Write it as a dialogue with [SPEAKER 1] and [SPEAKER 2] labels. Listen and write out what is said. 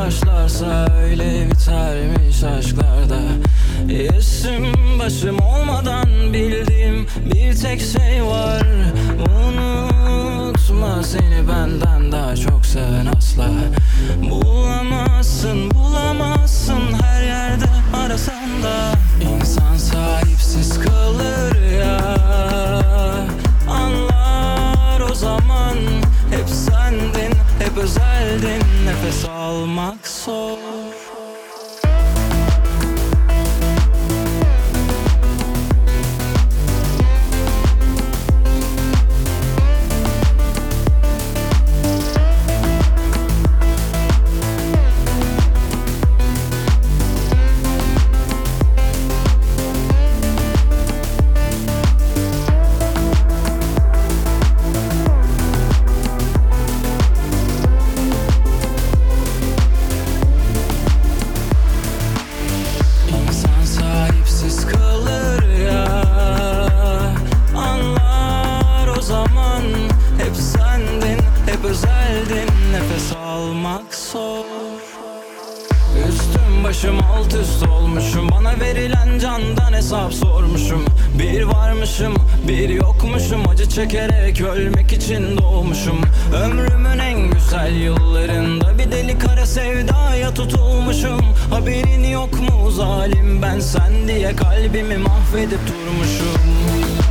[SPEAKER 1] başlarsa öyle bitermiş aşklarda. Yaşım başım olmadan bildiğim bir tek şey var: unutma, seni benden daha çok seven asla bulamazsın, bulamazsın. Her yerde arasan da insan sahipsiz kalır ya. Anlar o zaman, hep sendin, hep özeldin. Nefes almak zor. Nefes almak zor. Üstüm başım alt üst olmuşum. Bana verilen candan hesap sormuşum. Bir varmışım, bir yokmuşum. Acı çekerek ölmek için doğmuşum. Ömrümün en güzel yıllarında bir deli kara sevdaya tutulmuşum. Haberin yok mu zalim, ben sen diye kalbimi mahvedip durmuşum.